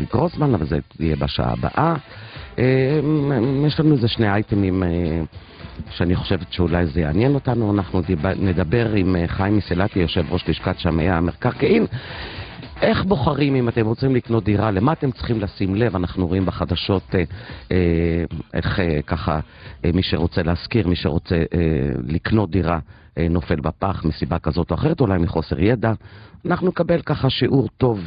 זיו גרוסמן, אבל זה יהיה בשעה הבאה. יש לנו איזה 2 אייטמים שאני חושבת שאולי זה יעניין אותנו. אנחנו נדבר עם חיים מסילתי, יושב ראש לשכת שמאי המקרקעין. איך בוחרים אם אתם רוצים לקנות דירה? למה אתם צריכים לשים לב? אנחנו רואים בחדשות איך ככה מי שרוצה להשכיר, מי שרוצה לקנות דירה נופל בפח מסיבה כזאת או אחרת, אולי מחוסר ידע. אנחנו נקבל ככה שיעור טוב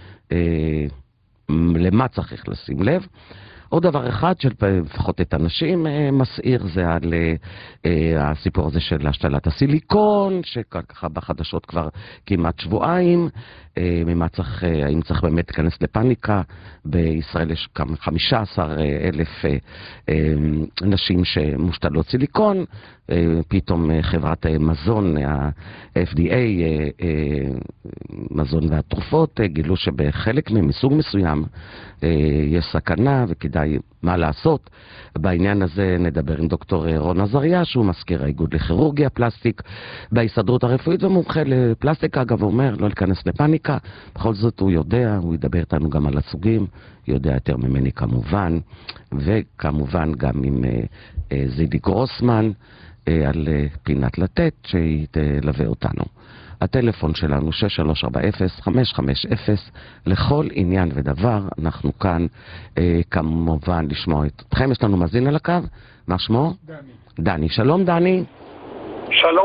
למה צריך לשים לב. עוד דבר אחד שלפחות את אנשים מסעיר זה על הסיפור הזה של השתלת הסיליקון, שככה בחדשות כבר כמעט שבועיים. האם צריך באמת להיכנס לפאניקה? בישראל יש כמה 15,000 נשים שמושתלות סיליקון. פתאום חברת מזון, ה-FDA, מזון והתרופות, גילו שבחלק מסוג מסוים יש סכנה וכדאי מה לעשות. בעניין הזה נדבר עם דוקטור רון עזריה, שהוא מזכיר האיגוד לכירורגיה פלסטיק בהסתדרות הרפואית ומומחה לפלסטיק. אגב, הוא אומר לא להיכנס לפאניקה, בכל זאת הוא יודע, הוא ידבר איתנו גם על הסוגים, יודע יותר ממני כמובן, וכמובן גם עם זיו גרוסמן על פינת לתת שהיא תלווה אותנו. הטלפון שלנו 6340-550 לכל עניין ודבר. אנחנו כאן כמובן לשמוע אתכם. יש לנו מאזין על הקו, מה שמו? דני. דני, שלום דני. שלום